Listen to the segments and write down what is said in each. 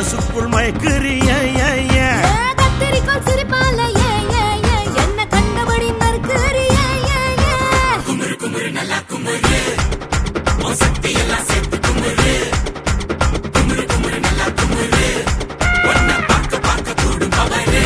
மனசுக்குள் மயக்குறிய கத்திரிக்கோள் சிரிப்பால என்ன கண்டபடி மறுக்குறிய குமுறு குமுறு நல்லா குமுறு உன் சக்தி எல்லாம் சேர்த்து குமுறு குமுறு குமுறு நல்லா குமுறு ஒன்ன பார்க்க பார்க்க கூடும் பவரு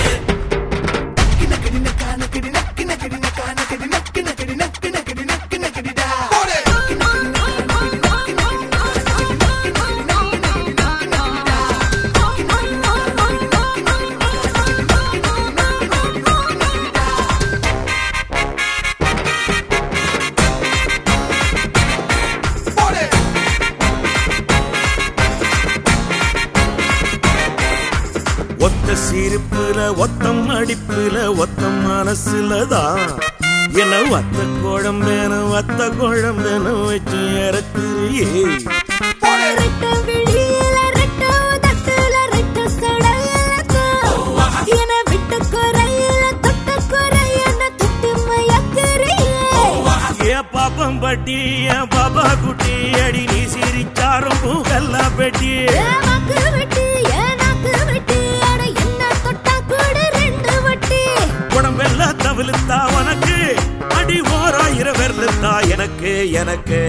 ஒத்த சிரிப்புல ஒத்தம் அடிப்புல ஒத்தம் மனசுலதான் என்ன வத்த குழம்பேன வச்சு இறக்குறியே ரெட்ட விழியில ரெட்ட உதட்டுல ரெட்ட சடையில என விட்ட குறையில தொட்ட குறையன தொட்டு மயக்குறியே ஏன் பாப்பம் பட்டி என் பாப்பா குட்டி அடி நீ சிரிச்சாரும் பூகல்லா பெட்டி நாக்கு வெட்டி நாக்கு வெட்டி அட என்ன தொட்டா கூட ரெண்டு வட்டி உடம்பெல்லாம் தவிழுத்தா உனக்கு அடி ஓராயிரம் வெர்லுத்தா எனக்கு எனக்கு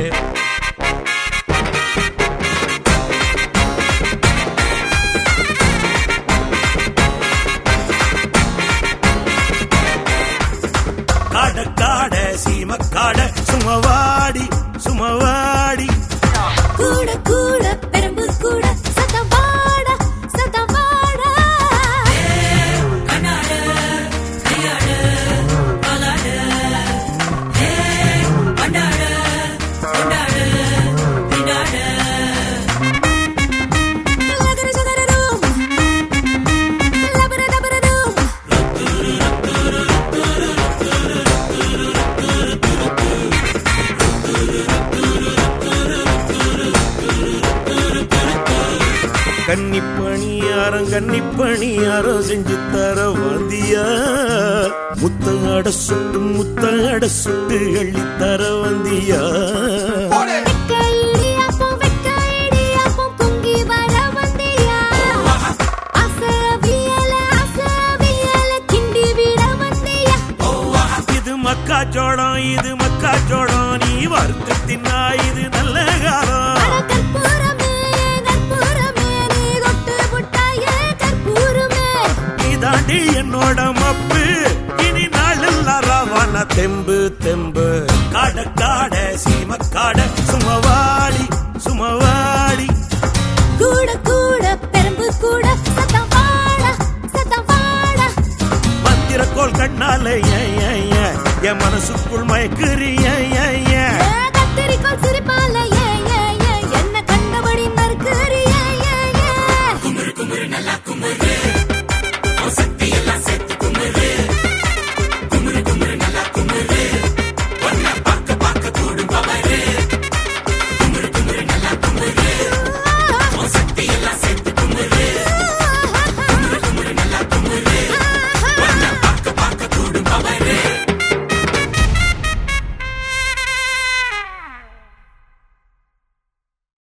காட காட சீமக்காட சுமவாடி கூட கூட பெரும்பு கூட சதவாட சதவாட கண்ணாடு கையாடு காலாடு பண்டாடு கொண்டாடு பின்னாடு லகர ஜகரரும் லபர தபரரும் கன்னிப்பணியாரம் செஞ்சு தர வந்தியா முத்தங்கட சுட்டு அள்ளி தர வந்தியா வெக்கையிடியாப்பம் பொங்கி வர வந்தியா அசவியல கிண்டி விட வந்தியா இது மக்காச்சோளம் நீ வறுத்து தின்னா இது நல்ல காலம் தாண்டி என்னோட மப்பு இனி நாளெல்லாம் ராவான தெம்பு காட சீமக்காட சுமவாடி கூட கூட பெரும்பு கூட சத்தவாட மந்திரக்கோள் கண்ணால என் மனசுக்குள் மயக்கு